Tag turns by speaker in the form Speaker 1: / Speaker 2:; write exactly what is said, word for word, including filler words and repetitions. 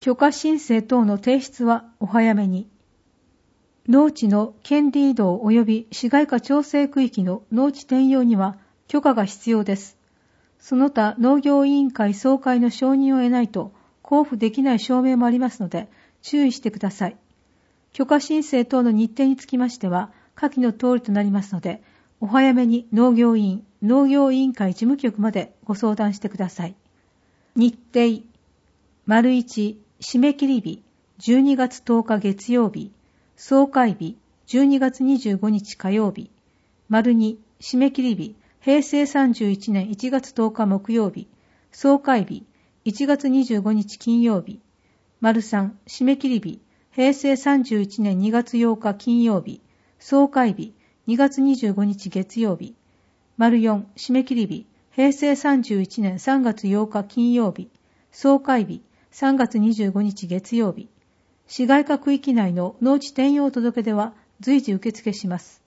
Speaker 1: 許可申請等の提出はお早めに。農地の権利移動及び市街化調整区域の農地転用には許可が必要です。その他農業委員会総会の承認を得ないと交付できない証明もありますので注意してください。許可申請等の日程につきましては下記の通りとなりますので、お早めに農業委員、農業委員会事務局までご相談してください。日程、丸一、締め切り日、じゅうにがつとおか月曜日、総会日、じゅうにがつにじゅうごにち火曜日、丸二、締め切り日、平成さんじゅういちねんいちがつとおか木曜日、総会日、いちがつにじゅうごにち金曜日、丸三、締め切り日、平成さんじゅういちねんにがつようか金曜日、総会日、にがつにじゅうごにち月曜日、丸四、締め切り日、平成さんじゅういちねんさんがつようか金曜日、総会日、さんがつにじゅうごにち月曜日、市街化区域内の農地転用届出は随時受付します。